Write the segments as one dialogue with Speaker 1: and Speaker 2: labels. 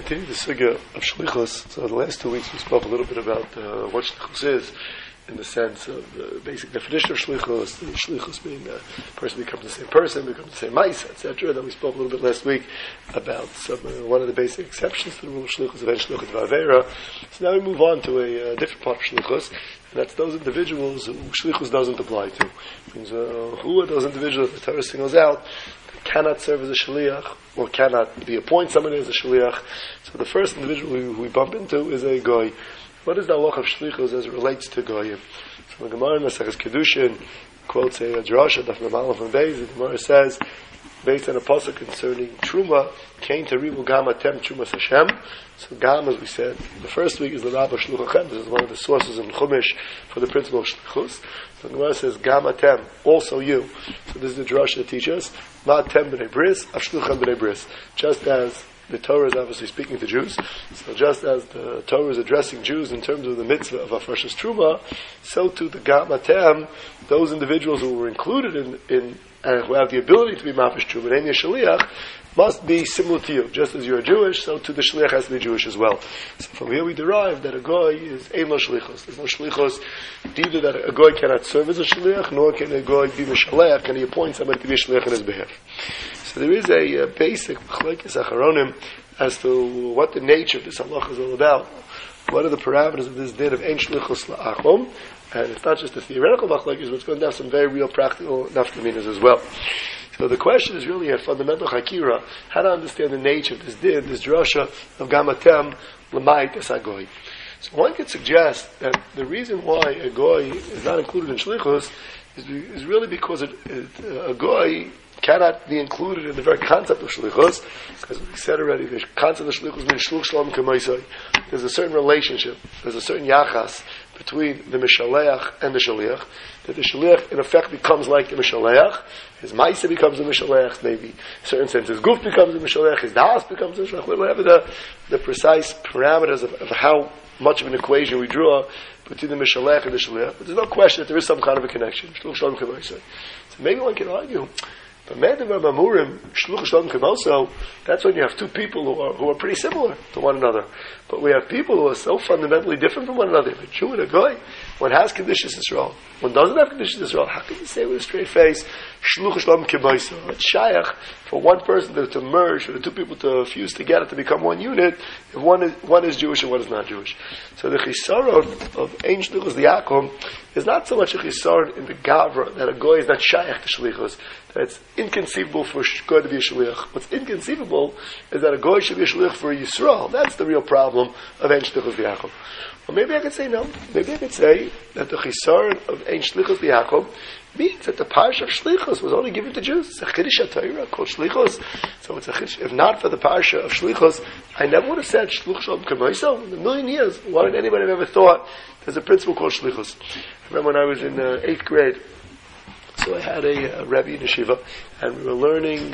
Speaker 1: continue the sugya of shlichus. So the last 2 weeks we spoke a little bit about what shlichus is, in the sense of the basic definition of shlichus, the shlichus being a person becomes the same person, becomes the same mice, etc. Then we spoke a little bit last week about one of the basic exceptions to the rule of shlichus, eventually shlichus v'avera. So now we move on to a different part of shlichus, and that's those individuals who shlichus doesn't apply to. It means who are those individuals the Torah singles out cannot serve as a shaliach, or cannot be appoint somebody as a shaliach. So the first individual who we bump into is a goy. What is the halach of shlichus as it relates to goyim? So the Gemara in Maseches Kedushin quotes a drasha, Daf Mem from Beis. The Gemara says, based on a pasuk concerning truma, came to rivu gam atem trumas Hashem. So gam, as we said, the first week is the Rabbah Shluchachem. This is one of the sources in Chumash for the principle of shlichus. So the Gemara says, gam atem, also you. So this is the drasha that teaches, ma atem b'nei bris, avshluchem b'nei bris. Just as the Torah is obviously speaking to Jews, so just as the Torah is addressing Jews in terms of the mitzvah of Afrashas Truma, so too the Gam Atem, those individuals who were included in who have the ability to be Mafish Truma, and Shaliach, must be similar to you. Just as you're Jewish, so too the Shaliach has to be Jewish as well. So from here we derive that a Goy is Ein Lo Shlichos. There's no Shlichos, neither that a Goy cannot serve as a Shaliach, nor can a Goy be Mishaleach, can he appoint somebody to be a Shaliach on his behalf. So there is a basic Machlekes Acharonim as to what the nature of this halach is all about. What are the parameters of this din of Ein Shlichus La'achom? And it's not just a theoretical Machlekes, but it's going to have some very real practical nafkaminas as well. So the question is really a fundamental Hakira, how to understand the nature of this din, this drasha of Gamatem L'mayit Es HaGoy. So one could suggest that the reason why a Goy is not included in Shlichus is really because a Goy cannot be included in the very concept of shlichus, because we said already, the concept of shlichus means shluch shalom k'maisai. There's a certain relationship, there's a certain yachas between the mishaleach and the shaliach, that the shaliach in effect becomes like the mishaleach, his maisa becomes the mishaleach, maybe in a certain sense his guf becomes the mishaleach, his das becomes the mishaleach, whatever the precise parameters of how much of an equation we draw between the mishaleach and the shaliach. But there's no question that there is some kind of a connection. Shluch shalom k'maisai. So maybe one can argue, but Medavar Mamurim, Shluch Shalom Kemoso, that's when you have two people who are pretty similar to one another. But we have people who are so fundamentally different from one another. A Jew and a Goy, one has conditions Yisrael, one doesn't have conditions Yisrael. How can you say with a straight face, Shluch Shalom Kemoso? It's shayach for one person to merge, for the two people to fuse together to become one unit, if one is Jewish and one is not Jewish. So the chisaron of Ein Shlichus Liakom is not so much a chisaron in the Gavra, that a Goy is not shayach to Shlichus, that it's inconceivable for a Goy to be a Shliach. What's inconceivable is that a Goy should be a Shliach for a Yisrael. That's the real problem of Ein Shlichus Liakom. Or maybe I could say no. Maybe I could say that the chisaron of Ein Shlichus Liakom means that the parsha of Shlichus was only given to Jews. It's a Chiddush HaTorah called Shlichus. So it's a Chiddush. If not for the parsha of Shlichus, I never would have said Shluch Shalom K'moso. In a million years, why would anybody have ever thought there's a principle called Shlichus? I remember when I was in 8th grade, so I had a Rebbe in Yeshiva, and we were learning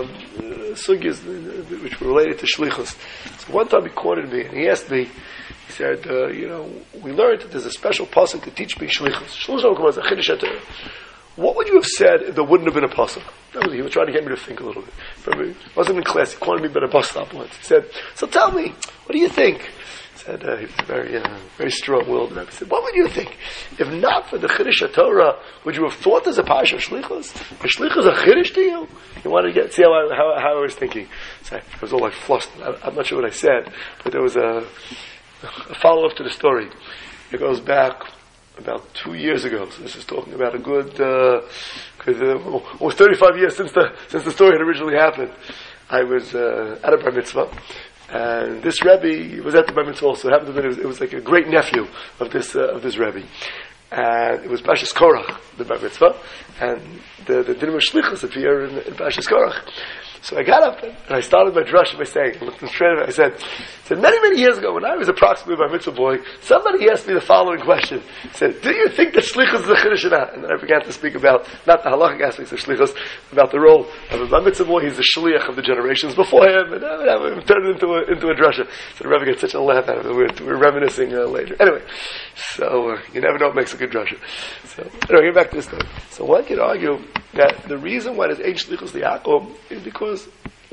Speaker 1: sugyas which were related to Shlichus. So one time he quoted me, and he asked me, he said, we learned that there's a special pasuk to teach me Shlichus. What would you have said if there wouldn't have been a pasuk? He was trying to get me to think a little bit. Remember, he wasn't in class, he quoted me by a bus stop once. He said, so tell me, what do you think? He was very strong-willed. And I said, what would you think? If not for the Chiddush HaTorah, would you have thought there's a parsha of Shlichus? Is Shlichus a Chiddush to you? You wanted to see how I was thinking. So I was all like flustered. I'm not sure what I said, but there was a follow-up to the story. It goes back about 2 years ago. So this is talking about a good, almost 35 years since the story had originally happened. I was at a bar mitzvah. And this Rebbe was at the bar mitzvah also. It happened to be, it was like a great nephew of this Rebbe. And it was Pashas Korach, the bar mitzvah. And the din of Shlichus appear in Pashas Korach. So I got up and I started my drush by saying, I looked straight at it, I said, many years ago, when I was approximately my mitzvah boy, somebody asked me the following question. He said, do you think that shlichus is a chiddush or not? And then I began to speak about, not the halachic aspects of shlichus, about the role of a mitzvah boy. He's the shliach of the generations before him, and I turned it into a drasha. So the Rebbe gets such a laugh out of it. We're reminiscing later. Anyway, so you never know what makes a good drasha. So, anyway, get back to this story. So one could argue that the reason why there's Ein Shlichus Liakom is because all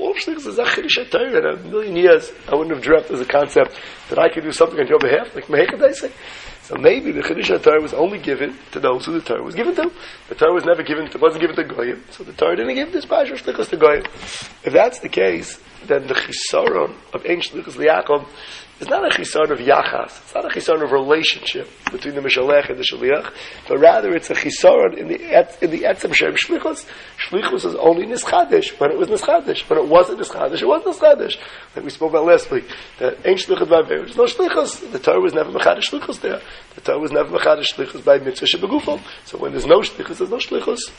Speaker 1: all shlichus is a chiddush Torah. In a million years, I wouldn't have dreamt as a concept that I could do something on your behalf, like Mehekadaisei. So maybe the chiddush Torah was only given to those who the Torah was given to. The Torah was never given to, wasn't given to Goyim, so the Torah didn't give this Pasha shlichus to Goyim. If that's the case, then the chisaron of Ein Shlichus L'Yaakov is not a chisaron of yachas. It's not a chisaron of relationship between the mishalech and the shaliach, but rather it's a chisaron in the etzem shem shlichus. Shlichus is only nischadish when it was nischadish. When it wasn't nischadish, it was nischadish. Like we spoke about last week, that Ein Shlichus B'Aver, there's no shlichus. The Torah was never mechadish shlichus there. The Torah was never mechadish shlichus by mitzvah shebegufo. So when there's no shlichus, there's no shlichus.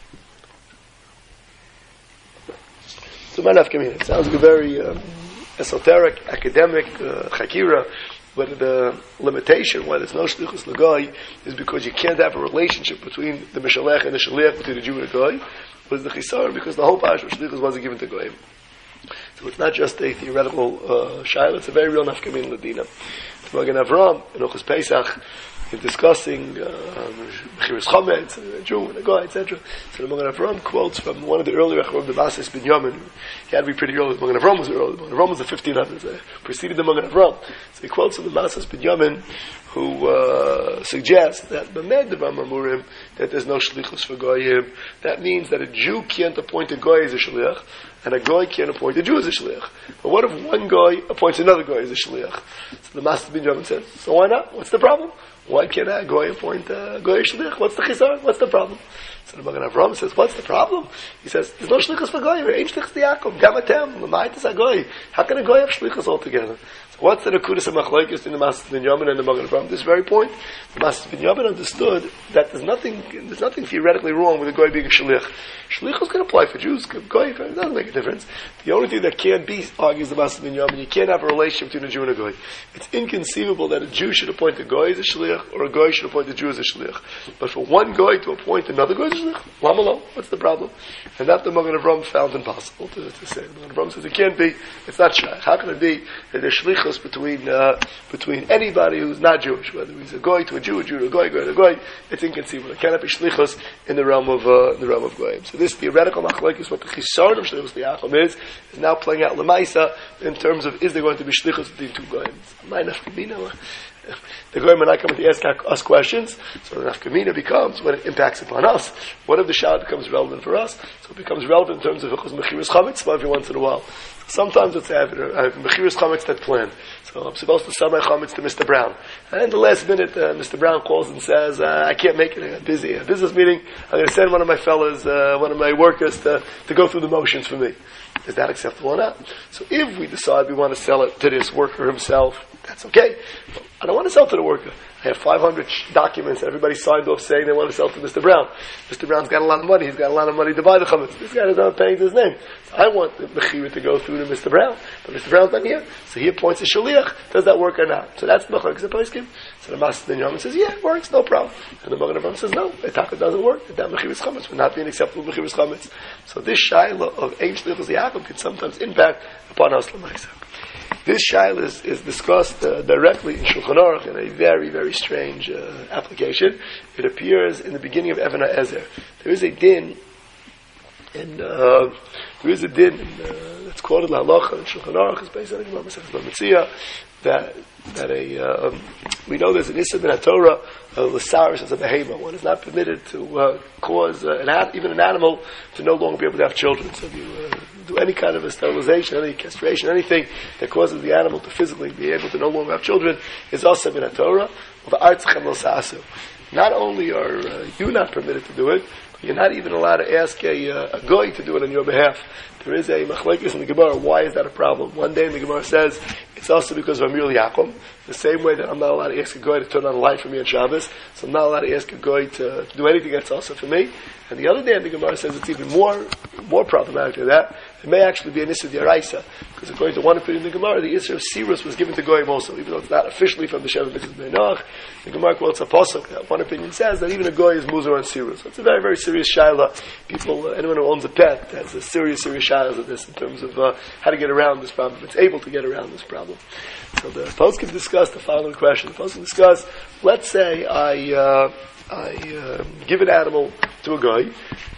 Speaker 1: So it sounds like a very esoteric, academic chakira, but the limitation why there's no shlichus l'goy is because you can't have a relationship between the mishalech and the shaliach, between the Jew and the goy, was the chisar, because the whole parsha of shlichus wasn't given to goyim. So it's not just a theoretical shaila, it's a very real nafkamin l'dina. The Magen Avram in Ochos Pesach, in discussing Mechiras Chametz, a Jew and a Goy, etc. So the Magen Avram quotes from one of the earlier Rechom, the Mases Binyamin. He had to be pretty early. The Magen Avram was early. The Magen Avram was the 1500s. Preceded the Magen Avram. So he quotes from the Mases Binyamin, who suggests that B'med Devar Mamurim, that there's no shlichus for Goyim. That means that a Jew can't appoint a Goy as a shliach, and a Goy can't appoint a Jew as a shliach. But what if one Goy appoints another Goy as a shliach? So the Mases Binyamin says, so why not? What's the problem? Why can't a Goy appoint a Goy shliach? What's the chizar? What's the problem? So the Magen Avram says, what's the problem? He says, there's no shlichus for Goy. There ain't shlichus to Yaakov. Gamatem. L'maytis ha-Goy. How can a Goy have shlichus altogether? So what's the nekudas of machlokes in the Mases Binyamin and the Magen Avram? This very point, the Mases Binyamin understood that there's nothing theoretically wrong with a Goy being a shliach. Shlichus can apply for Jews. Goy, it doesn't make a difference. The only thing that can't be, argues the Mases Binyamin, you can't have a relationship between a Jew and a Goy. It's inconceivable that a Jew should appoint a Goy as a shliach, or a Goy should appoint a Jew as a shliach. But for one Goy to appoint another Goy as a shliach, lama lo, what's the problem? And that the Magen Avram found impossible to say. The Magen Avram says it can't be, it's not shaykh. How can it be that there's shlichus between anybody who's not Jewish, whether he's a Goy to a Jew to a Goy to a Goy? It's inconceivable. It cannot be shlichus in the realm of Goyim. So this theoretical machlokes, what the chisar of shlichus L'Yaakov is now playing out lemaisa in terms of, is there going to be shlichus between two Goyim? The Goyim are not coming to ask us questions, so the nafkamina becomes when it impacts upon us. What if the shah becomes relevant for us? So it becomes relevant in terms of mechiras chametz every once in a while. Sometimes it's mechiras chametz that plan. So I'm supposed to sell my chametz to Mr. Brown, and in the last minute, Mr. Brown calls and says, "I can't make it. I'm busy. A business meeting. I'm going to send one of my fellas, one of my workers, to go through the motions for me." Is that acceptable or not? So if we decide we want to sell it to this worker himself, that's okay. But I don't want to sell to the worker. I have 500 documents that everybody signed off saying they want to sell to Mr. Brown. Mr. Brown's got a lot of money. He's got a lot of money to buy the chametz. This guy is not paying his name. So I want the mechira to go through to Mr. Brown. But Mr. Brown's not here. So he appoints a shaliach. Does that work or not? So that's machlokes poskim. So the Mases Binyamin says, yeah, it works, no problem. And the Magen Avram says, no, it doesn't work. That mechiras chametz would not be an acceptable mechiras chametz. So this shaila of Ein Shlichus L'Yaakov can sometimes impact upon us l'maisa. This shaila is discussed directly in Shulchan Aruch in a very, very strange application. It appears in the beginning of Even HaEzer. There is a din, that's quoted l'halacha in Shulchan Aruch. It's based on Gemara Masechtas Bava Metzia, we know there's an issa min haTorah l'saris as a behema. One is not permitted to cause even an animal to no longer be able to have children. So if you do any kind of a sterilization, any castration, anything that causes the animal to physically be able to no longer have children, is also min haTorah. Not only are you not permitted to do it, but you're not even allowed to ask a goy to do it on your behalf. There is a machlekes in the Gemara. Why is that a problem? One day in the Gemara says it's also because of Amir Yaakov. The same way that I'm not allowed to ask a goy to turn on a light for me on Shabbos, so I'm not allowed to ask a goy to do anything that's also for me. And the other day in the Gemara says it's even more problematic than that. It may actually be an issur d'oraisa, because according to one opinion in the Gemara, the issur of sirus was given to goyim also, even though it's not officially from the Sheva Mitzvah Bnei Noach. The Gemara quotes a pasuk that one opinion says that even a goy is muzer on sirus. So it's a very, very serious shaila. People, anyone who owns a pet, has a serious shailas of this in terms of how to get around this problem. It's able to get around this problem. So the poskim discussed the following question. The poskim discussed, let's say I give an animal to a guy,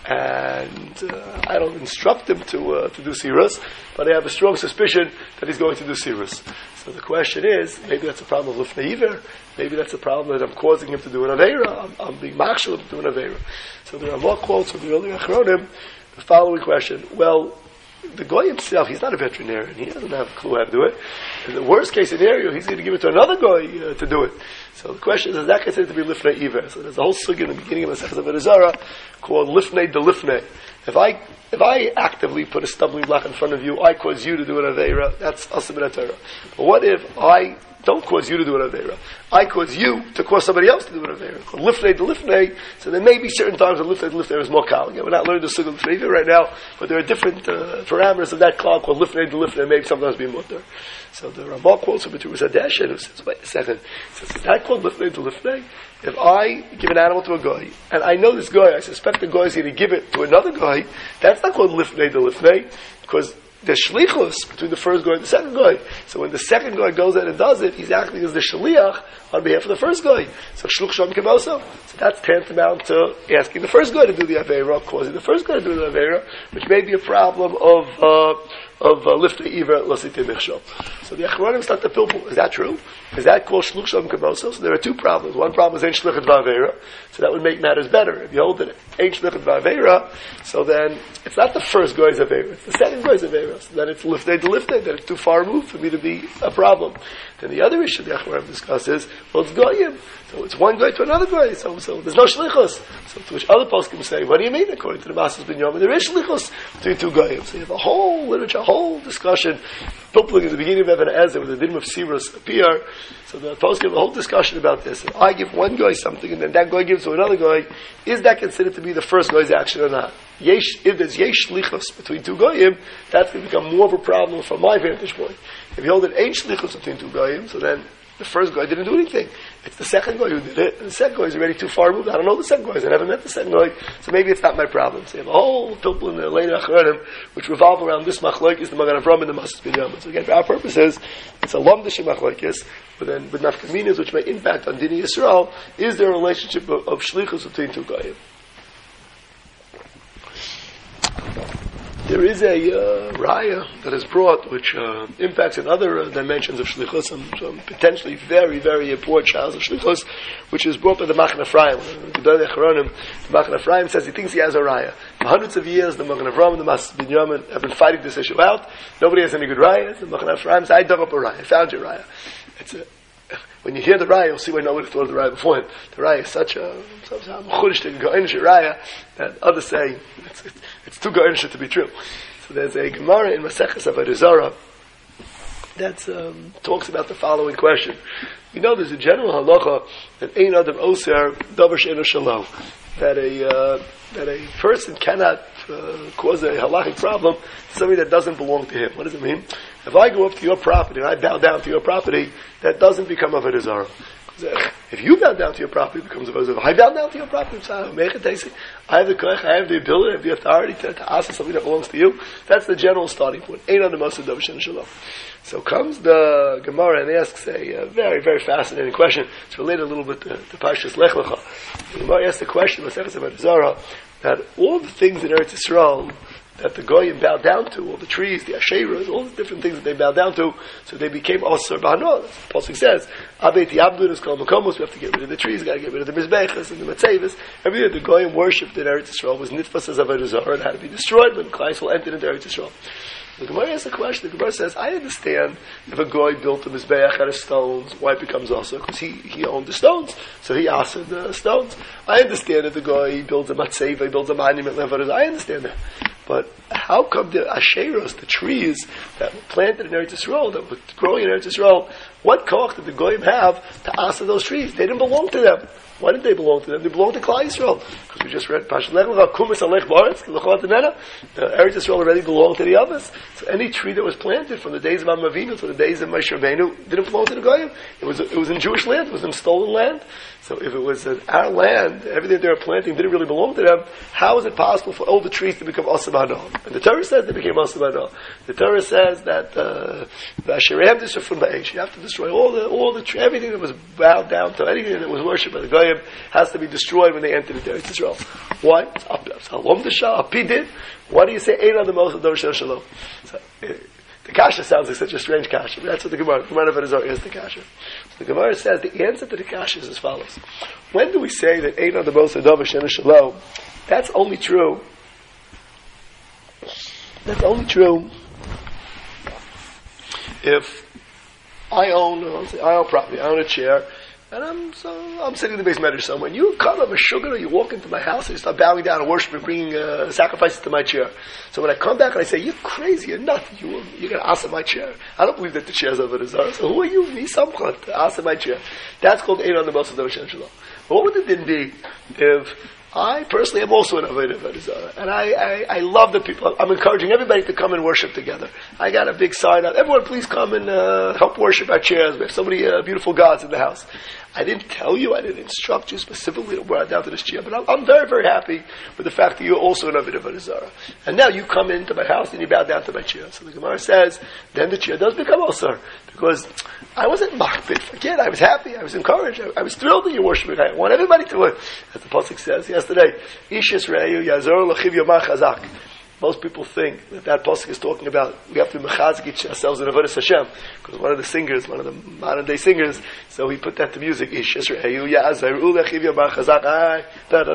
Speaker 1: and I don't instruct him to do sirus, but I have a strong suspicion that he's going to do sirus. So the question is, maybe that's a problem of lifnei iver, maybe that's a problem that I'm causing him to do an aveira, I'm being machshel to do an aveira. So there are more quotes from the earlier achronim. The following question: well, the guy himself, he's not a veterinarian. He doesn't have a clue how to do it. In the worst case scenario, he's going to give it to another guy to do it. So the question is that considered to be lifnei iver? So there's a whole sugya in the beginning of the Masechtas Avodah Zarah called lifnei de lifnei. If I actively put a stumbling block in front of you, I cause you to do an aveira, that's asur b'Torah. But what if I don't cause you to do an aveira? I cause you to cause somebody else to do an aveira. Called lifnei de lifnei. So there may be certain times when lifnei de lifnei is more kal. We're not learning the sugya of lifnei right now, but there are different parameters of that klal called lifnei de lifnei. Maybe sometimes be mutter. So the Ramah quotes from Beturas Hadeshen who says, wait a second, he says, is that called lifnei de lifnei? If I give an animal to a guy, and I know this guy, I suspect the guy is going to give it to another guy, that's not called lifnei de lifnei, because there's shlichus between the first guy and the second guy. So when the second guy goes in and does it, he's acting as the shliach on behalf of the first guy. So shluch sham kemoso. So that's tantamount to asking the first guy to do the aveira, causing the first guy to do the aveira, which may be a problem of lifnei iver l'sitei michshol. So the achronim start to pilpul. Is that true? Is that called shluch sham kemoso? So there are two problems. One problem is ain't shlichet ba'aveira, so that would make matters better. If you hold that ain't shlichet ba'aveira, so then it's not the first guy's aveira, it's the second guy's aveira. So then it's lifnei de lifnei, that it's too far removed for me to be a problem. Then the other issue the achronim discusses, well, it's goyim. So it's one guy to another guy. So there's no shlichus. So to which other poskim say, what do you mean? According to the Masas Binyamin, there is shlichus between two goyim. So you have a whole literature, a whole discussion, pilpling in the beginning of Even Ezer, where the din of sirus appear. So the poskim have a whole discussion about this. If I give one guy something and then that guy gives to another guy, is that considered to be the first guy's action or not? If there's yesh shlichus between two goyim, that's going to become more of a problem from my vantage point. If you hold it ain't shlichus between two goyim, so then the first guy didn't do anything. It's the second guy who did it, and the second guy is already too far removed. I don't know the second guys. I never met the second guy, so maybe it's not my problem. So you have a whole pilpul in the later achronim which revolve around this machlokes, the Magen Avraham and the Masas Binyamin. So again, for our purposes, it's a lomdish machlokes, but then with nafkaminas which may impact on Dini Yisrael. Is there a relationship of shlichus between two goyim? There is a raya that is brought which impacts in other dimensions of shlichus, some potentially very, very important shahs of shlichus, which is brought by the Magen Ephraim. The Magen Ephraim says he thinks he has a raya. For hundreds of years, the Magen Avraham and the Masas Binyamin have been fighting this issue out. Nobody has any good rayas. The Magen Ephraim says, I dug up a raya. I found your raya. When you hear the raya, you'll see why nobody thought of the raya before. The raya is such a raya that others say it's too goinish to be true. So there's a Gemara in Masechtas Avodah Zarah that talks about the following question. You know, there's a general halacha that ein adam oser davar she'eino shalom, that a person cannot cause a halachic problem to something that doesn't belong to him. What does it mean? If I go up to your property and I bow down to your property, that doesn't become Avodah Zarah. If you bow down to your property, it becomes Avodah Zarah. If I bow down to your property, I have the koach, I have the ability, I have the authority to ask for something that belongs to you. That's the general starting point. Ein adam oser davar she'eino shalom. So comes the Gemara and asks a very, very fascinating question. It's related a little bit to Parshas Lech Lecha. The Gemara asks the question, Masechtas Avodah Zarah, that all the things in Eretz Yisrael that the Goyim bowed down to, all the trees, the Asheras, all the different things that they bowed down to, so they became Osir B'Hano. The Pasuk says, Abeti Abdun is called Makomos, we have to get rid of the trees, we got to get rid of the Mizbechas and the Matzevis. Everything that the Goyim worshipped in Eretz Yisrael was Nitfas as Avodah Zarah and had to be destroyed when Klal Yisrael entered into Eretz Yisrael. The Gemara asks a question. The Gemara says, I understand if a guy built a mizbeach out of stones, why it becomes also? Because he owned the stones, so he asked the stones. I understand if the guy builds a matzeva, he builds a monument, I understand that. But how come the asheros, the trees that were planted in Eretz Yisrael, that were growing in Eretz Yisrael, what koach did the goyim have to ask those trees? They didn't belong to them. Why did they belong to them? They belong to Klal Yisrael. Because we just read Parshas Lech Lecha, Kumis Alech Baretz, L'chot Nena. Eretz Yisrael already belonged to the others. So any tree that was planted from the days of Avram Avinu to the days of Moshe Rabbeinu didn't belong to the Goyim. It was in Jewish land. It was in stolen land. So if it was our land, everything they were planting didn't really belong to them, how is it possible for all the trees to become Asam Hanal? And the Torah says they became Asam Hanal. The Torah says that you have to destroy all the trees, everything that was bowed down to, anything that was worshipped by the Goyim has to be destroyed when they entered into Eretz Yisrael. Why? Why do you say Ein the most of Davar Shalom? The kasha sounds like such a strange kasha. That's what the Gemara of Azar is, the kasha. So the Gemara says the answer to the kasha is as follows. When do we say that Ein the most of Davar Shalom? That's only true. That's only true if I own property, I own a chair, and I'm sitting in the base medrash somewhere, and you come, I'm a sugar, you walk into my house, and you start bowing down and worshiping, bringing sacrifices to my chair. So when I come back and I say, you're crazy, you're nuts, you're going to ask my chair. I don't believe that the chair's over the Zara. So who are you, me, Samchat, to ask my chair? That's called Ein on the Most of Shalom. What would it then be if I personally am also an Avodah Zarah, and I love the people. I'm encouraging everybody to come and worship together. I got a big sign up. Everyone, please come and help worship our chairs. We have so many beautiful gods in the house. I didn't tell you, I didn't instruct you specifically to wear down to this chair, but I'm very, very happy with the fact that you're also an Avodah Zarah. And now you come into my house and you bow down to my chair. So the Gemara says, then the chair does become Osar, because I wasn't machbid. Forget, I was happy, I was encouraged, I was thrilled that you're worshiping. I want everybody to it. As the Pasuk says yesterday, Ish Yisrael Yazor Lachiv Yomar Chazak. Most people think that pasuk is talking about we have to mechazik ourselves in Avodas Hashem, because one of the modern day singers, so he put that to music. Ish Yisrael Yazor Lachiv Yomar Chazak.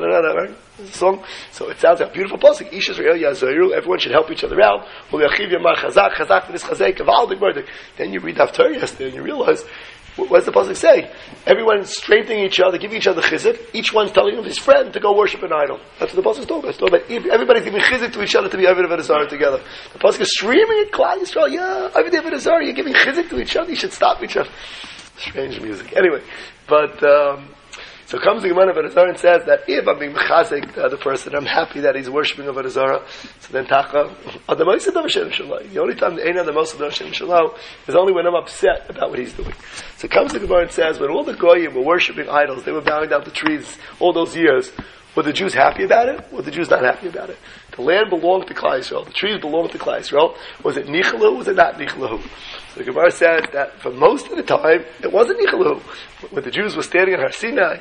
Speaker 1: Song. So it sounds like a beautiful pasuk. Ish Yisrael Yazor. Everyone should help each other out. Lachiv Yomar Chazak. Chazak for this chazek of all the word. Then you read Haftarah yesterday and you realize, what does the pasuk say? Everyone's strengthening each other, giving each other chizuk. Each one's telling his friend to go worship an idol. That's what the pasuk is talking about. It's talking about everybody's giving chizuk to each other to be Avodah Zarah together. The pasuk is screaming at Klal Yisrael, yeah, Avodah Zarah, you're giving chizuk to each other, you should stop each other. Strange music. Anyway, but so comes the Gemara of Avodah Zarah and says that if I'm being mechazik the other person, I'm happy that he's worshiping Avodah Zarah. So then Tacha, the only time the Ein the most of Davar Shalom is only when I'm upset about what he's doing. So comes the Gemara and says when all the Goyim were worshiping idols, they were bowing down to trees all those years. Were the Jews happy about it? Were the Jews not happy about it? The land belonged to Klal Yisrael. The trees belonged to Klal Yisrael. Was it nichalu? Was it not nichalu? So the Gemara says that for most of the time, it wasn't nichalu. When the Jews were standing at Har Sinai,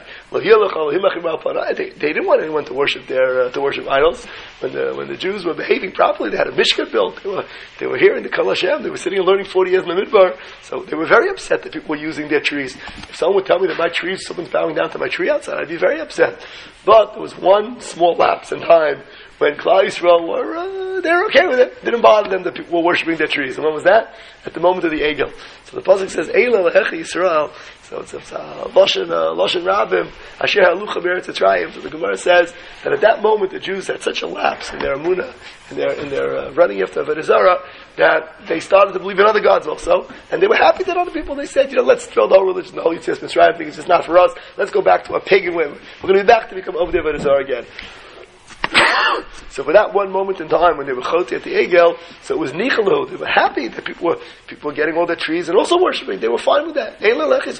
Speaker 1: they didn't want anyone to worship idols. When the Jews were behaving properly, they had a mishkan built. They were here in the Kol Hashem. They were sitting and learning 40 years in the Midbar. So they were very upset that people were using their trees. If someone would tell me that my trees, someone's bowing down to my tree outside, I'd be very upset. But there was one small lapse in time when Klal Yisrael were, they were okay with it. It didn't bother them that people were worshiping their trees. And when was that? At the moment of the Egel. So the pasuk says, Eila lehecha Yisrael. So it's Loshen Rabim, Asher Halucha B'Eretz Yisrael. So the Gemara says that at that moment the Jews had such a lapse in their Amunah, in their running after Avodah Zarah, that they started to believe in other gods also, and they were happy that other people, they said, let's throw the whole religion, the whole Yitzhak Mitzrayim thing is just not for us, let's go back to a pagan way. We're going to be back to become Ovdei Avodah Zarah again. So for that one moment in time when they were choti at the Egel, so it was nichalu. They were happy that people were getting all their trees and also worshiping. They were fine with that. They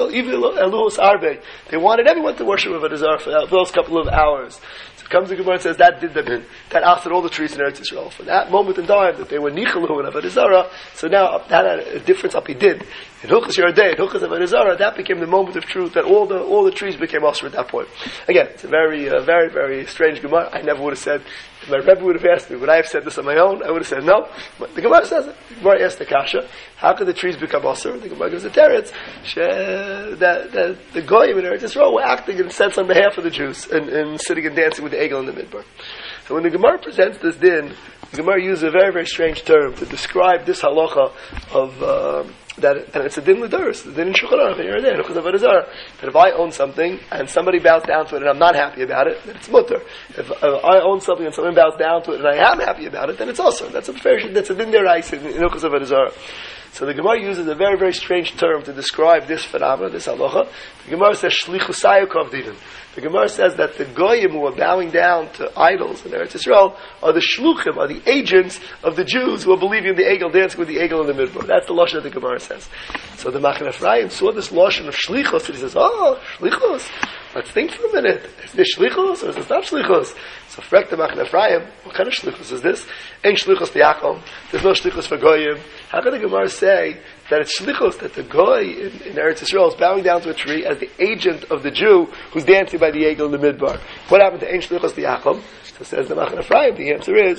Speaker 1: wanted everyone to worship Avodah Zarah for those couple of hours. So comes the Gemara and says that did them in. That answered all the trees in Eretz Yisrael. For that moment in time that they were nichalu and Avodah Zarah, so now that had a difference up he did. In Hilchos Yardei, in Hilchos Avodah Zarah, that became the moment of truth that all the trees became osir at that point. Again, it's a very, very, very strange Gemara. I never would have said, if my Rebbe would have asked me, would I have said this on my own? I would have said no. But the Gemara says it. The Gemara asked the Kasha, how could the trees become osir? The Gemara gives a teretz that the Goyim in Eretz Yisrael were acting in a sense on behalf of the Jews and sitting and dancing with the Egel in the Midbar. So when the Gemara presents this din, the Gemara uses a very, very strange term to describe this halacha of that, and it's a din l'doros, the din in Shulchan Aruch, that if I own something and somebody bows down to it and I'm not happy about it, then it's mutter. If I own something and someone bows down to it and I am happy about it, then it's also. That's a din derais in Hilchos Avodah Zarah. So the Gemara uses a very, very strange term to describe this phenomenon, this halacha. The Gemara says shlichusayuk avdidin. The Gemara says that the goyim who are bowing down to idols in Eretz Yisrael are the shluchim, are the agents of the Jews who are believing in the Egel, dancing with the Egel in the Midbar. That's the lashon that the Gemara says. So the Machne Ephraim saw this lashon of shlichus, and he says, "Oh, shlichus! let's think for a minute. Is this shlichus or is this not shlichus? So Frek the Machne Ephraim, what kind of shlichus is this? Ain't shlichus the Yaakov. There's no shlichus for goyim. How can the Gemara say that it's shlichus, that the goy in Eretz Yisrael is bowing down to a tree as the agent of the Jew who's dancing by the Egel in the Midbar? What happened to Ain't shlichus the Yaakov? So says the Machne Ephraim, the answer is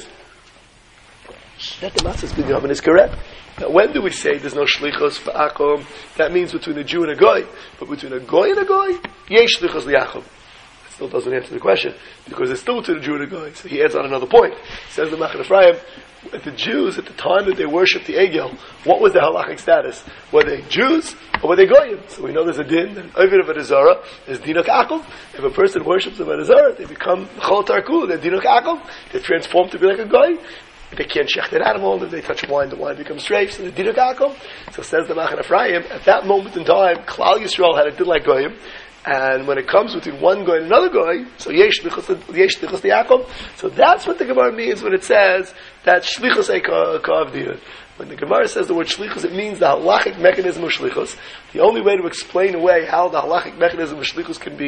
Speaker 1: that the Matzah's Binyamin is correct. Now, when do we say there's no shlichus for Akom? That means between a Jew and a goy. But between a goy and a goy, yesh shlichus li'akom. That still doesn't answer the question, because it's still between a Jew and a goy. So he adds on another point. Says the Machne Ephraim, the Jews, at the time that they worshipped the Egel, what was their halachic status? Were they Jews or were they goyim? So we know there's a din, an Ovid of a Zara is dinok akom. If a person worships a Zara, they become chol tarkul, they're dinok akom. They're transformed to be like a goy. They can't shecht an animal. If they touch wine, the wine becomes treif. So the dinok akom. So says the Machne Ephraim, at that moment in time, Klal Yisrael had a din like goyim. And when it comes between one goy and another goy, so yesh shlichus the akom. So that's what the Gemara means when it says that shlichus ka'avdiyah. When the Gemara says the word shlichus, it means the halachic mechanism of shlichus. The only way to explain away how the halachic mechanism of shlichus can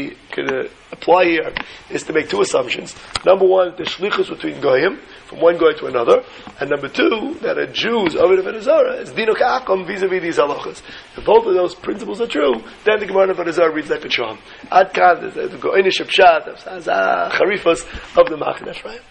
Speaker 1: apply here is to make two assumptions. Number one, the shlichus between goyim, from one goy to another, and number two, that a Jew's Ovid of a Zara is dino ka'akom vis-a-vis these halachas. If both of those principles are true, then the Gemara of a Zara reads like a charm. Ad kan, the goyinish pshat, charifas of the Machne Ephraim.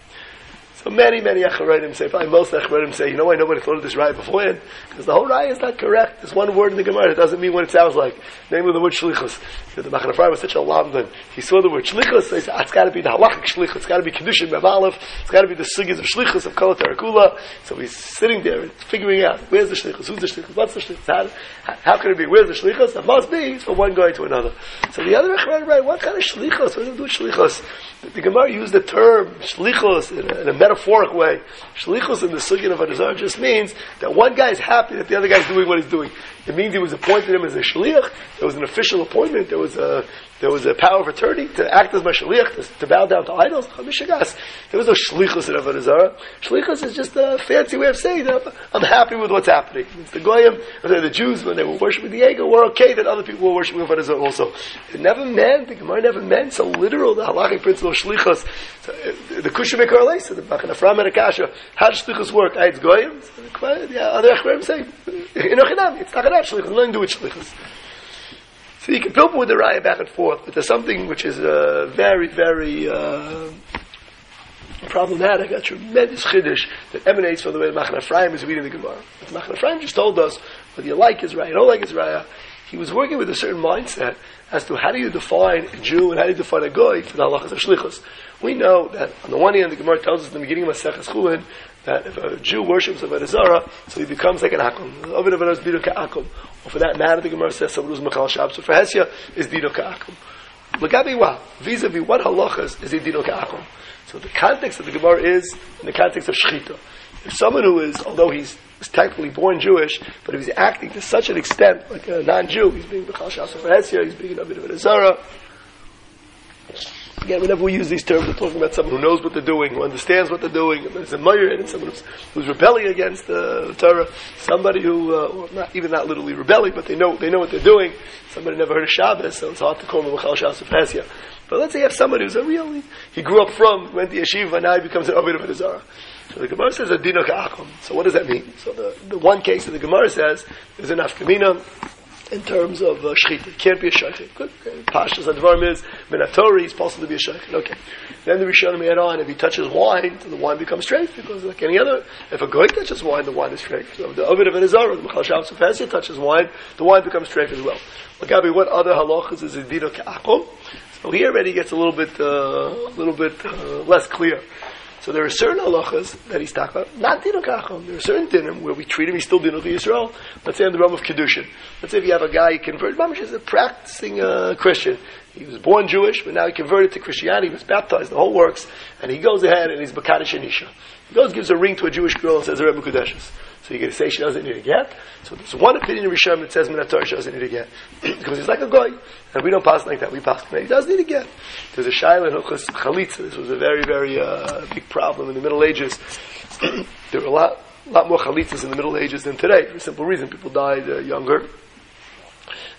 Speaker 1: So many Acharonim say, probably most Acharonim say, I nobody thought of this raya beforehand, because the whole raya is not correct. There's one word in the Gemara that doesn't mean what it sounds like, namely the word shlichus. The Machne Ephraim was such a lamdan. He saw the word shlichus, so he said, it's got to be the halachic shlichus, it's got to be kedushin be'malef, it's got to be the sugis of shlichus of kol tarakula. So he's sitting there and figuring out, where's the shlichus, who's the shlichus, what's the shlichus, how can it be, where's the shlichus? It must be, it's from one guy to another. So the other Acharonim, right, what kind of shlichus, what does it do with shlichus? The Gemara used the term shlichus in a metaphoric way. Shlichus in the sugya of Adazar just means that one guy is happy that the other guy is doing what he's doing. It means he was appointed him as a shliach. There was an official appointment. There was a power of attorney to act as my shliach, to bow down to idols. There was no shlichus in Avodah Zarah. Shlichus is just a fancy way of saying that I'm happy with what's happening. It's the goyim, the Jews, when they were worshiping the Egel, were okay that other people were worshiping Avodah Zarah also. It never meant, the Gemara never meant so literal, the halachic principle of shlichus. So, the Kushim Ekaralesa, the Machne Ephraim and Akasha, how does shlichus work? It's goyim. The other Acharonim say, it's not going to have shlichus, nothing to do with shlichus. So you can pilpul with the raya back and forth, but there's something which is very, very problematic, a tremendous chiddush that emanates from the way Machne Ephraim is reading the Gemara. But Machne Ephraim just told us whether you like his raya, you don't like his raya. He was working with a certain mindset as to how do you define a Jew and how do you define a goy for the halachas of shlichus. We know that on the one hand, the Gemara tells us in the beginning of Maseches Chulin that if a Jew worships Avodah Zarah, so he becomes like an akum. Ovid of is dino ka'akum. Or for that matter, the Gemara says someone who's machal shab. So for Hesia is dino ka'akum. L'gabi wa vis-a-vis what halachas is he dino ka'akum? So the context of the Gemara is in the context of shechita. If someone who is, although he's technically born Jewish, but if he's acting to such an extent like a non-Jew, he's being machal shab for Hesia, he's being an Ovid of Zarah. Again, whenever we use these terms, we're talking about someone who knows what they're doing, who understands what they're doing, and there's a mayr and someone who's rebelling against the Torah, somebody who, or not literally rebelling, but they know what they're doing. Somebody never heard of Shabbos, so it's hard to call him a Machal Shabbos of Hesia. But let's say you have somebody who's he grew up went to yeshiva, and now he becomes an Ovid of Zarah. So the Gemara says a dino ka'akum. So what does that mean? So the one case that the Gemara says is an afkamina in terms of shechita. It can't be a shaykhid. Good. Okay. Pashas advarim is minatori. He's possible to be a shaykhid. Okay. Then the Rishonim add on, if he touches wine, the wine becomes treif, because like any other, if a goy touches wine, the wine is treif. So if the Ovid of an Azara, the Machal Shabbos of Hesia touches wine, the wine becomes treif as well. Gabi, what other halachas is a dino ka'akum? So here already gets a little bit less clear. So there are certain halachas that he's talking about, not dino ka'acham. There are certain dinim where we treat him, he's still dino to Yisrael. Let's say in the realm of Kedushin. Let's say if you have a guy converted, Mamish is a practicing Christian. He was born Jewish, but now he converted to Christianity, he was baptized, the whole works, and he goes ahead and he's Bakadosh Anisha. He goes, gives a ring to a Jewish girl and says, Rebbe Kudeshes. So you're going to say she doesn't need a get? So there's one opinion in Rishon that says Minator she doesn't need a get. Because he's like a goy. And we don't pass like that. We pass like that. He does need a get. There's a Shaila in Hilchos Chalitza. This was a very, very big problem in the Middle Ages. There were a lot more Chalitzas in the Middle Ages than today. For a simple reason. People died younger.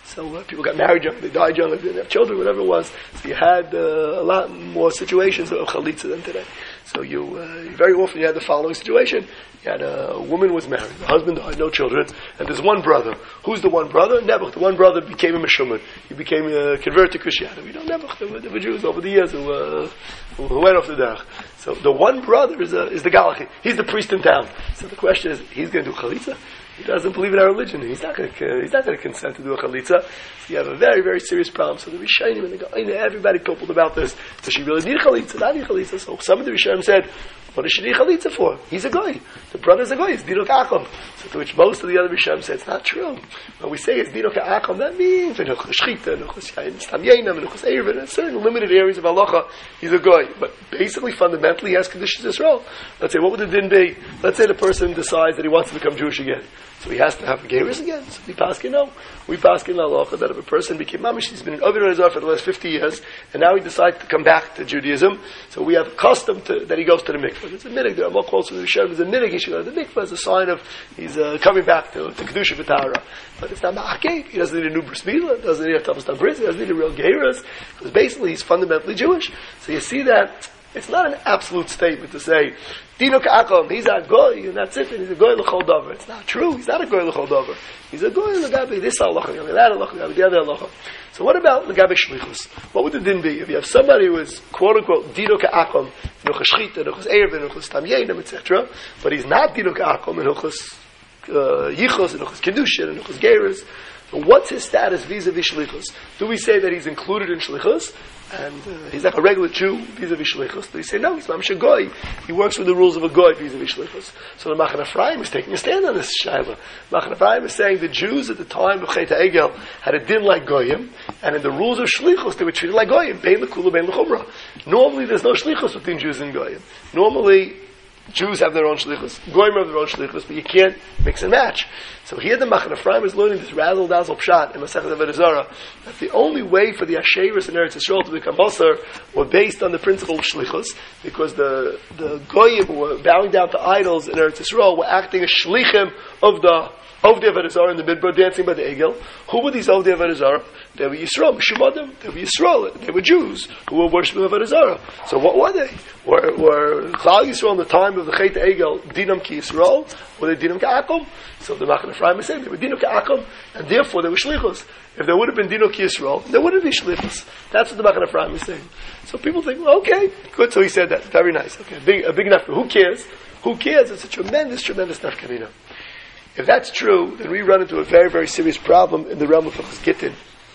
Speaker 1: So people got married young, they died young, they didn't have children, whatever it was. So you had a lot more situations of chalitza than today. So you very often you had the following situation. You had a woman was married, the husband died, no children, and there's one brother. Who's the one brother? Nebuch. The one brother became a Meshuman. He became a convert to Christianity. We know Nebuch. There were Jews over the years who went off the derech. So the one brother is the Galachi. He's the priest in town. So the question is, he's going to do chalitza? He doesn't believe in our religion. He's not going to consent to do a chalitza. So you have a very, very serious problem. So the Rishonim and the Gaon, everybody pippled about this. Does she really need chalitza? Not need chalitza. So some of the Rishonim said, what does she need chalitza for? He's a goy. The brother's a goy. It's dino ka'akom. So to which most of the other Rishonim said, it's not true. When we say it's dino ka'akom, that means in certain limited areas of halacha, he's a goy. But basically, fundamentally, he has conditions as well. Let's say, what would the din be? Let's say the person decides that he wants to become Jewish again. So he has to have a gerus again. So we paskin no. We paskin halacha that if a person became mamish, he's been in Ovid Rezar for the last 50 years, and now he decides to come back to Judaism. So we have a custom that he goes to the mikvah. It's a minig. There are more calls to the Rishonim. It's a minig. He should go to the mikvah as a sign of he's coming back to kedusha v'tahara. But it's not ma'akeh. He doesn't need a new bris milah. Doesn't need a tamas tambris. He doesn't need a real gerus because basically he's fundamentally Jewish. So you see that. It's not an absolute statement to say, Dino ka'akom, he's a goy, and that's it, and he's a goy l'chol dover. It's not true, he's not a goy l'chol dover. He's a goy l'gabe this halacha, that halacha, the other halacha. So what about l'gabe shlichus? What would the din be? If you have somebody who is, quote-unquote, Dino ka'akom, nuchas shchita, nuchas erev, nuchas tamyenim, etc., but he's not Dino ka'akom, and nuchas yichos, and nuchas kedushin, and nuchas geras, so what's his status vis-a-vis shlichus? Do we say that he's included in shlichus? And he's like a regular Jew vis-a-vis shlichus. Do we say, no, he's mamish a goy. He works with the rules of a goy vis-a-vis shlichus. So the Machan Ephraim is taking a stand on this shaila. Machan Ephraim is saying the Jews at the time of Chet HaEgel had a din like goyim, and in the rules of shlichus they were treated like goyim. Bein l'kula, bein l'chumrah. Normally there's no shlichus between Jews and goyim. Normally Jews have their own shlichus, goyim have their own shlichus, but you can't mix and match. So here the Machan Ephraim is learning this razzle dazzle pshat in Masechet Avodah Zarah that the only way for the Asheris in Eretz Yisrael to become basar were based on the principle of shlichus, because the goyim who were bowing down to idols in Eretz Yisrael were acting as shlichim of the Avodah Zarah in the midbar, dancing by the Egel. Who were these Avodah Zarah? They were Yisrael, Mishumadim. They were Yisrael. They were Jews who were worshiping Avodah Zarah. So what were they? Were Klal Yisrael in the time of the Chet Egel Dinam Ki Yisrael? Were they Dinam Ka'akom? So the Machan Ephraim is saying they were Dinam Ka'akom, and therefore they were Shlichus. If there would have been Dinam Ki Yisrael, there wouldn't be Shlichus. That's what the Machan Ephraim is saying. So people think, well, okay, good. So he said that. Very nice. Okay, a big nafka. Who cares? Who cares? It's a tremendous nafkamina. If that's true, then we run into a very, very serious problem in the realm of Hilchos Gittin.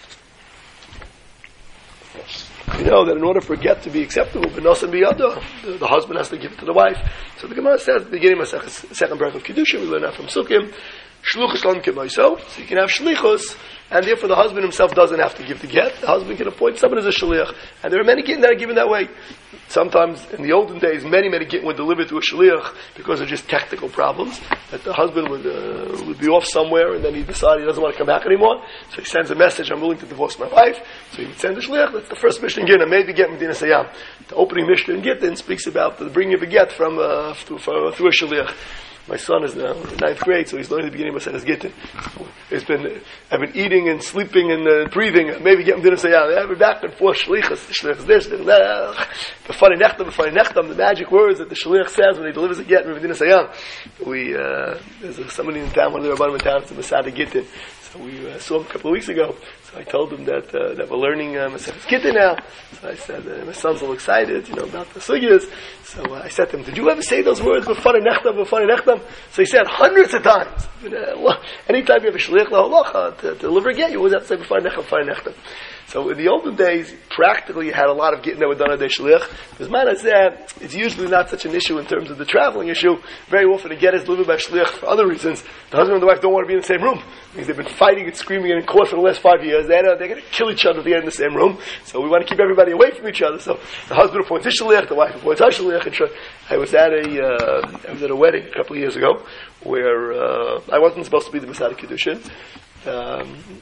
Speaker 1: You know that in order for a get to be acceptable, b'nosan b'yado, the husband has to give it to the wife. So the Gemara says at the beginning of the second bracha of Kedusha, we learn that from Sukkim, shluchus lan k'moiso, so you can have shlichus, and therefore the husband himself doesn't have to give the get. The husband can appoint someone as a shliach, and there are many gittin that are given that way. Sometimes, in the olden days, many gittin were delivered to a shliach because of just technical problems, that the husband would be off somewhere, and then he decided he doesn't want to come back anymore, so he sends a message, I'm willing to divorce my wife, so he would send a shliach. That's the first Mishnah in Gittin, maybe get Medina Sayyam. The opening Mishnah in Gittin speaks about the bringing of a get from through a shliach. My son is now in the 9th grade, so he's learning the beginning of Maseches Gittin. I've been eating and sleeping and breathing. Maybe get him dinner say, yeah, every back and forth, shlichus this, the funny nechtam, the magic words that the shliach says when he delivers a get, Medina Sayyam. There's somebody in town, one of the rabbanim in town, it's a Masada Gittin. So we saw him a couple of weeks ago. So I told him that we're learning Maseches Gittin now. So I said, my son's all excited, about the sugyas. So I said to him, did you ever say those words, b'fanei nechtam? So he said hundreds of times. Anytime you have a shliach lahalacha to deliver a get, you always have to say b'fanei nechtam. So in the olden days, practically you had a lot of getting that were done at the shliach. Because man has said, it's usually not such an issue in terms of the traveling issue. Very often a get is delivered by shliach for other reasons. The husband and the wife don't want to be in the same room. Because they've been fighting and screaming in court for the last 5 years. They're going to kill each other if they get in the same room. So we want to keep everybody away from each other. So the husband appoints his shliach, the wife appoints her shliach. I was at a wedding a couple of years ago where I wasn't supposed to be the Masada Kedushin.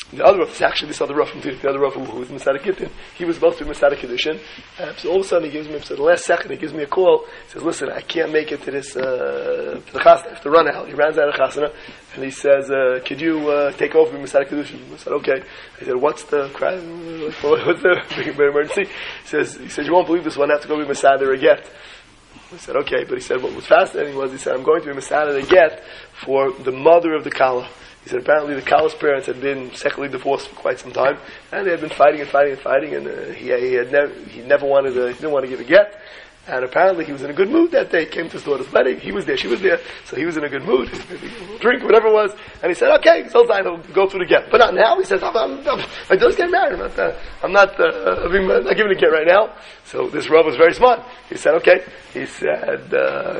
Speaker 1: The other Rav, actually this other Rav from the other Rav who was Masada Gittin, he was supposed to be Masada Kedushin. So all of a sudden he gives me, so the last second he gives me a call, he says, listen, I can't make it to this, to the Chasna, I have to run out. He runs out of Chasna, and he says, could you take over Masada Kedushin? I said, okay. I said, what's the cry? What's the big emergency? He says, you won't believe this one, I have to go be Masada Reget. I said, okay, but he said, what was fascinating was, he said, I'm going to be Masada Reget for the mother of the Kala. He said apparently the Kala's parents had been secondly divorced for quite some time, and they had been fighting, and he never wanted he didn't want to give a get. And apparently he was in a good mood that day. He came to his daughter's wedding. He was there, she was there, so he was in a good mood. Maybe a little drink, whatever it was. And he said, okay, so time he'll go through the get. But not now. He says, I just get married. I'm not giving a get right now. So this Rav was very smart. He said, okay. He said,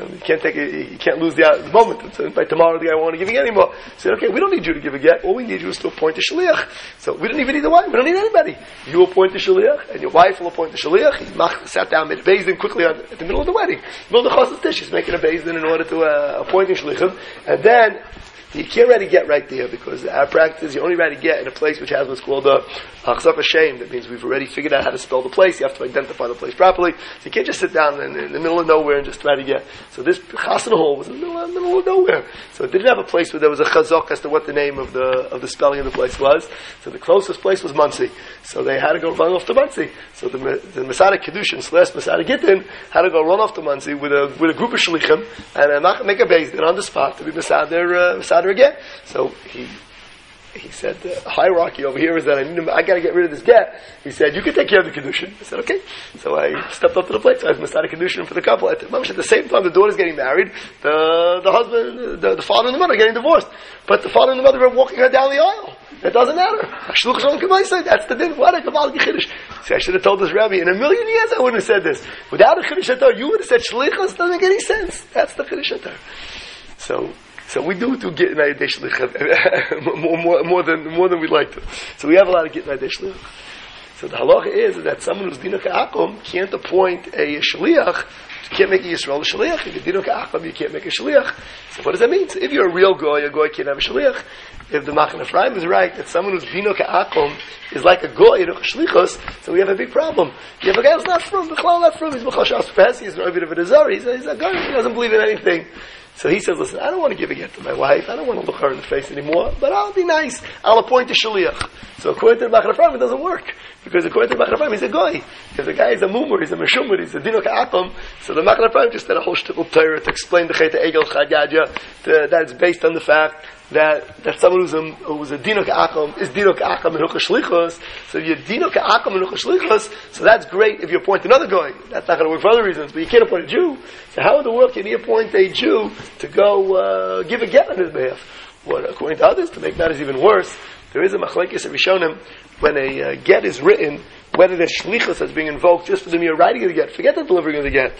Speaker 1: you can't lose the moment. So by tomorrow the guy won't want to give a get anymore. He said, okay, we don't need you to give a get. All we need you is to appoint a shaliach. So we don't even need the wife. We don't need anybody. You appoint the shaliach, and your wife will appoint the shaliach. He sat down, made a bezdin quickly at the middle of the wedding. Middle of the chasnas dish, he's making a bezdin in order to appoint a shalichim. And then you can't really get right there, because our practice is you only really get in a place which has what's called a Achsaf Hashem. That means we've already figured out how to spell the place. You have to identify the place properly. So you can't just sit down in the middle of nowhere and just try to get. So this Chasna hall was in the middle of nowhere. So it didn't have a place where there was a chazak as to what the name of the spelling of the place was. So the closest place was Monsey. So they had to go run off to Monsey. So the Masada Kedushin / Masada Gittin had to go run off to Monsey with a group of shlichim and make a bezdin on the spot to be Masada again. So he said, the hierarchy over here is that I got to get rid of this get. He said, you can take care of the Kedushin. I said, okay. So I stepped up to the plate. So I was Masada Kedushin for the couple. At the same time, the daughter's getting married. The husband, the father and the mother are getting divorced. But the father and the mother are walking her down the aisle. It doesn't matter. That's the din. What a Kabbalah Chiddush. See, I should have told this Rabbi, in a million years I wouldn't have said this. Without a Chiddush Atar, you would have said, Shlichus doesn't make any sense. That's the Chiddush Atar. So we do get in Ayadei Shlichim more than we'd like to. So we have a lot of get in Ayadei Shlichim. So the halacha is that someone who's Dino Ka'akum can't appoint a Shliach. You can't make a Yisrael a Shliach. If you're Dino Ka'akum, you can't make a Shliach. So what does that mean? So if you're a real goy can't have a Shliach. If the Machan Ephraim is right, that someone who's Dino Ka'akum is like a goy, a Shlichus, so we have a big problem. You have a guy who's not from, he's B'chal Shas Pesi, he's not a bit of a Dezari, he's a guy who doesn't believe in anything. So he says, listen, I don't want to give a get to my wife. I don't want to look her in the face anymore, but I'll be nice. I'll appoint a shaliach. So according to the Machan Ephraim, it doesn't work. Because according to the Machan Ephraim, he's a goy. If the guy is a mumur, he's a meshumur, he's a dino ka'akom, so the Machan Ephraim just had a whole shtickle Torah to explain the Chet Egel Chadyaja, that it's based on the fact that someone who's a dino ka'akom is dino ka'akom and hucha shlichos. So if you're dino ka'akom and hucha shlichos, so that's great if you appoint another goy. That's not going to work for other reasons, but you can't appoint a Jew. So how in the world can he appoint a Jew to go give a get on his behalf? Well, according to others, to make matters even worse, there is a machlekes of Rishonim when a get is written, whether the shlichus is being invoked just for the mere writing of the get. Forget the delivering of the get.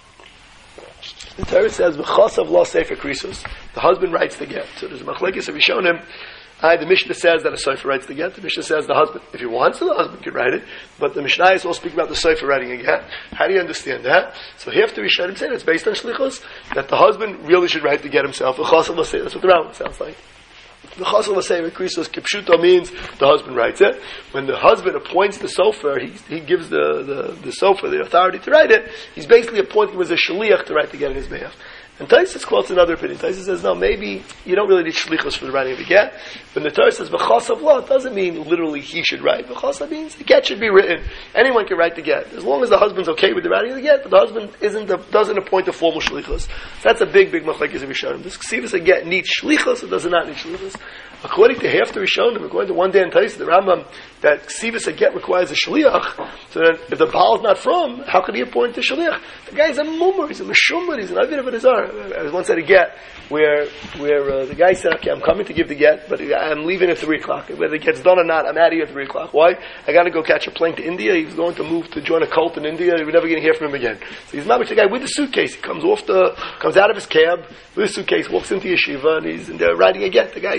Speaker 1: The Torah says, "V'chasav lo sefer krisus." The husband writes the get. So there's a machlekes of Rishonim. The Mishnah says that a sofer writes the get. The Mishnah says the husband, if he wants to, the husband can write it. But the Mishnayos all speak about the sofer writing a get. How do you understand that? So here after Rishonim say it's based on shlichus, that the husband really should write the get himself. V'chasav lo sefer. That's what the Rambam sounds like. The chasal l'sefer krisos kipshuto means the husband writes it. When the husband appoints the sofer, he gives the sofer the authority to write it. He's basically appointing him as a shaliach to write the get on his behalf. And Taisus quotes another opinion. Taisus says, no, maybe you don't really need shlichus for the writing of the get. When the Torah says v'chasav lo, it doesn't mean literally he should write. V'chasav means the get should be written. Anyone can write the get, as long as the husband's okay with the writing of the get. But the husband doesn't appoint a formal shlichus. So that's a big machlekes of Rishonim. This ksivus a get needs shlichus, it does not need shlichus. According to half the Rishonim, according to one day in Taisus, the Rambam, that ksivus a get requires a shliach. So then, if the Baal is not from, how could he appoint a shliach? The guy is a mummer, he's a meshummer, he's an avid of a desire. I once had a get where the guy said, okay, I'm coming to give the get, but I'm leaving at 3 o'clock. Whether it gets done or not, I'm out of here at 3 o'clock. Why? I got to go catch a plane to India. He's going to move to join a cult in India. We're never going to hear from him again. So he's not the guy with the suitcase. He comes out of his cab with his suitcase, walks into yeshiva, and he's in there writing a get. The guy's looking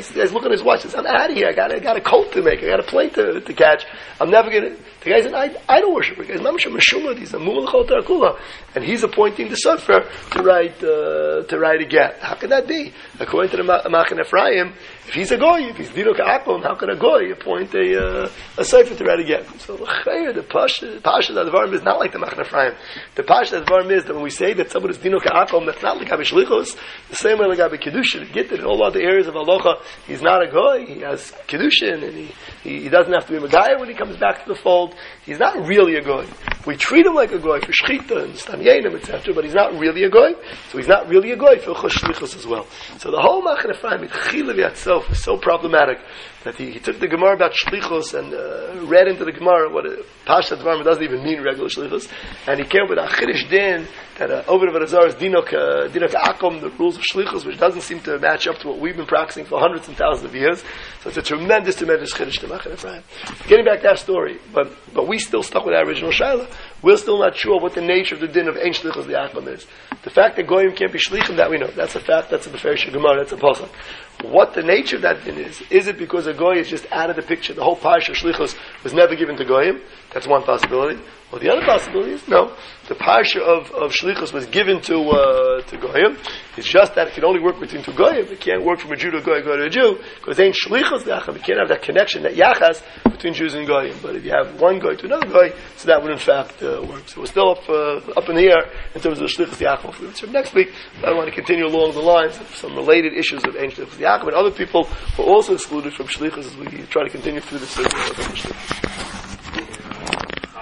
Speaker 1: on his watch. He says, I'm out of here. I got a colt to make. I got a plane to catch. I'm never going to... The guy's an idol worshiper. The guy's Mamash Meshumad. He's a Mumul Tarakula. And he's appointing the Sofer to write a get. How can that be? According to the Machan Ephraim, if he's a goy, if he's Dino Ka'akom, how can a goy appoint a Sofer to write a get? So the Pasha Advarim is not like the Machan Ephraim. The Pasha Advarim is that when we say that someone is Dino Ka'akom, that's not like Shlichus. The same way like Kedushin. Get it in all other areas of Halacha. He's not a goy. He has Kedushin, and he doesn't have to be a Megayah when he comes back to the fold. He's not really a goy. We treat him like a goy for Shechita and Stam Yenim, etc., but he's not really a goy. So he's not really a goy for Shlichus as well. So the whole Machan Ephraim, Chilev itself, is so problematic that he took the Gemara about Shlichus and read into the Gemara what Pashat Dvarim doesn't even mean regular Shlichus, and he came with a Chiddush Din that over the Azar is Dino Ka'akom, the rules of Shlichus, which doesn't seem to match up to what we've been practicing for hundreds and thousands of years. So it's a tremendous Chiddush to Machan Ephraim. Getting back to that story, but we still stuck with our original Shaila. We're still not sure what the nature of the din of Ein Shlichus Li'akom is. The fact that Goyim can't be Shlichim, that we know. That's a fact, that's a Beferish Gemara, that's a Pasuk. What the nature of that din is it because a Goy is just out of the picture? The whole Parsha of Shlichus was never given to Goyim? That's one possibility. Or the other possibility is, no, the Parsha of Shlichus was given to Goyim. It's just that it can only work between two Goyim. It can't work from a Jew to a Goy to a Jew, because Ein Shlichus Li'akom. You can't have that connection, that Yachas, between Jews and Goyim. But if you have one Goy to another Goy, so that would in fact work. So we're still up in the air in terms of the Shlichus Li'akom. So next week, I want to continue along the lines of some related issues of Ein Shlichus Li'akom, and other people who are also excluded from Shlichus as we try to continue through this.